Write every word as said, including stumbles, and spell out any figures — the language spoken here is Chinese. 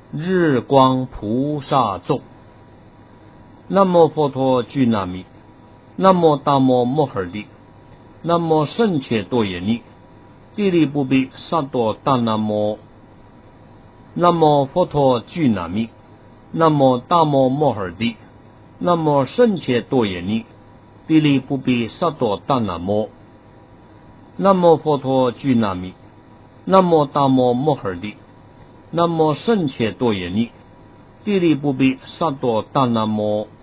日光菩萨咒。南无佛陀俱那密，南无大摩摩诃帝，南无僧伽多耶尼，地利不比萨多达那摩。南无佛陀俱那密，南无大摩摩诃帝，南无僧伽多耶尼，地利不比萨多达那摩。南无佛陀俱那密，南无大摩摩诃帝，南无僧伽多耶尼，地利不比萨多达那摩。